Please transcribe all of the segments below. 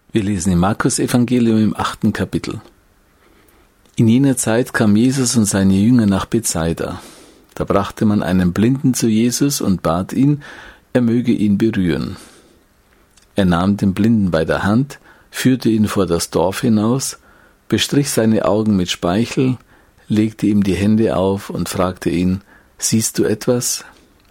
Wir lesen im Markus-Evangelium im 8. Kapitel. In jener Zeit kam Jesus und seine Jünger nach Bethsaida. Da brachte man einen Blinden zu Jesus und bat ihn, er möge ihn berühren. Er nahm den Blinden bei der Hand, führte ihn vor das Dorf hinaus, bestrich seine Augen mit Speichel, legte ihm die Hände auf und fragte ihn, »Siehst du etwas?«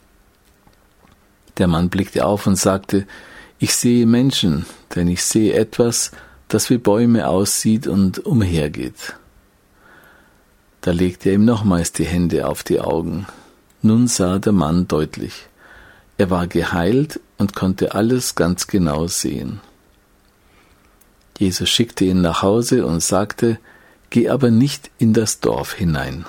Der Mann blickte auf und sagte, »Ich sehe Menschen, denn ich sehe etwas, das wie Bäume aussieht und umhergeht.« Da legte er ihm nochmals die Hände auf die Augen. Nun sah der Mann deutlich. Er war geheilt und konnte alles ganz genau sehen. Jesus schickte ihn nach Hause und sagte, »Geh aber nicht in das Dorf hinein.«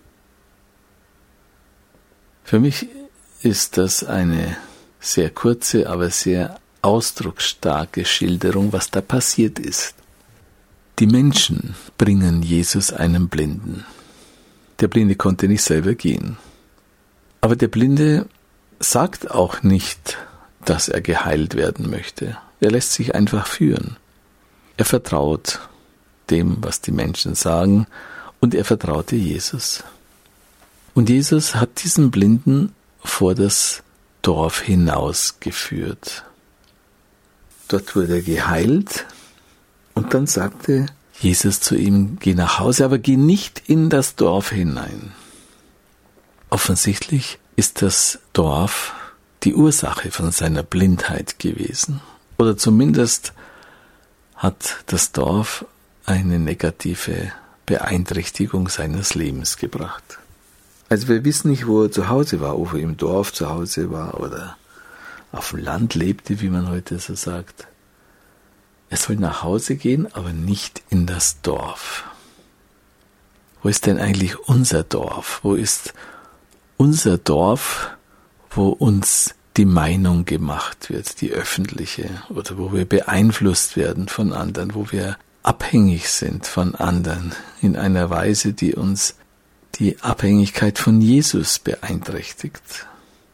Für mich ist das eine sehr kurze, aber sehr ausdrucksstarke Schilderung, was da passiert ist. Die Menschen bringen Jesus einen Blinden. Der Blinde konnte nicht selber gehen. Aber der Blinde sagt auch nicht, dass er geheilt werden möchte. Er lässt sich einfach führen. Er vertraut dem, was die Menschen sagen, und er vertraute Jesus. Und Jesus hat diesen Blinden vor das Dorf hinausgeführt. Dort wurde er geheilt und dann sagte Jesus zu ihm, geh nach Hause, aber geh nicht in das Dorf hinein. Offensichtlich ist das Dorf die Ursache von seiner Blindheit gewesen. Oder zumindest hat das Dorf eine negative Beeinträchtigung seines Lebens gebracht. Also wir wissen nicht, wo er zu Hause war, ob er im Dorf zu Hause war oder auf dem Land lebte, wie man heute so sagt. Er soll nach Hause gehen, aber nicht in das Dorf. Wo ist denn eigentlich unser Dorf? Wo ist unser Dorf, wo uns die Meinung gemacht wird, die öffentliche, oder wo wir beeinflusst werden von anderen, wo wir abhängig sind von anderen in einer Weise, die uns die Abhängigkeit von Jesus beeinträchtigt.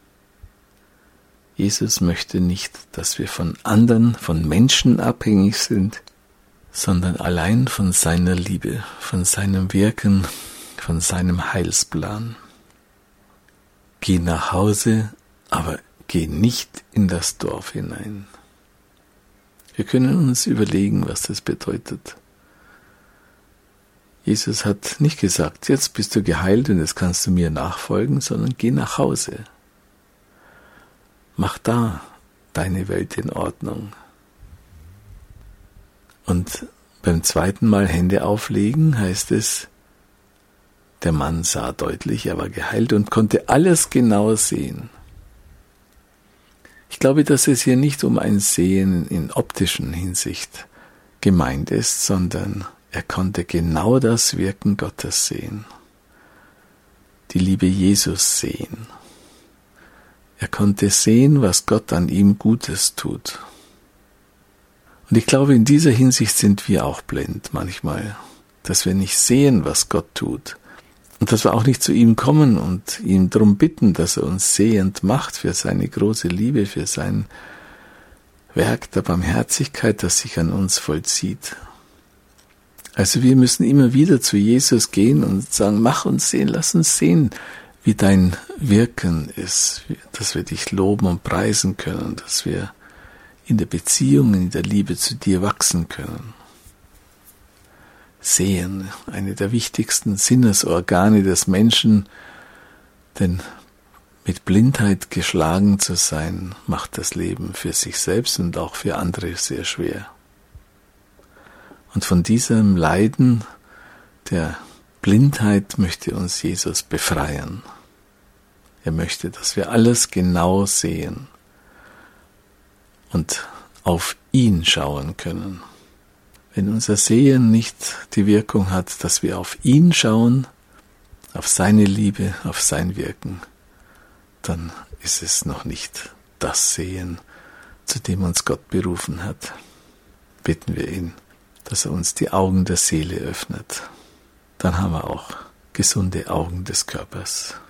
Jesus möchte nicht, dass wir von anderen, von Menschen abhängig sind, sondern allein von seiner Liebe, von seinem Wirken, von seinem Heilsplan. Geh nach Hause, aber geh nicht in das Dorf hinein. Wir können uns überlegen, was das bedeutet. Jesus hat nicht gesagt, jetzt bist du geheilt und jetzt kannst du mir nachfolgen, sondern geh nach Hause. Mach da deine Welt in Ordnung. Und beim zweiten Mal Hände auflegen heißt es, der Mann sah deutlich, er war geheilt und konnte alles genau sehen. Ich glaube, dass es hier nicht um ein Sehen in optischen Hinsicht gemeint ist, sondern er konnte genau das Wirken Gottes sehen, die Liebe Jesus sehen. Er konnte sehen, was Gott an ihm Gutes tut. Und ich glaube, in dieser Hinsicht sind wir auch blind manchmal, dass wir nicht sehen, was Gott tut. Und dass wir auch nicht zu ihm kommen und ihn darum bitten, dass er uns sehend macht für seine große Liebe, für sein Werk der Barmherzigkeit, das sich an uns vollzieht. Also wir müssen immer wieder zu Jesus gehen und sagen, mach uns sehen, lass uns sehen, wie dein Wirken ist, dass wir dich loben und preisen können, dass wir in der Beziehung, in der Liebe zu dir wachsen können. Sehen, eine der wichtigsten Sinnesorgane des Menschen, denn mit Blindheit geschlagen zu sein, macht das Leben für sich selbst und auch für andere sehr schwer. Und von diesem Leiden der Blindheit möchte uns Jesus befreien. Er möchte, dass wir alles genau sehen und auf ihn schauen können. Wenn unser Sehen nicht die Wirkung hat, dass wir auf ihn schauen, auf seine Liebe, auf sein Wirken, dann ist es noch nicht das Sehen, zu dem uns Gott berufen hat. Bitten wir ihn, dass er uns die Augen der Seele öffnet. Dann haben wir auch gesunde Augen des Körpers.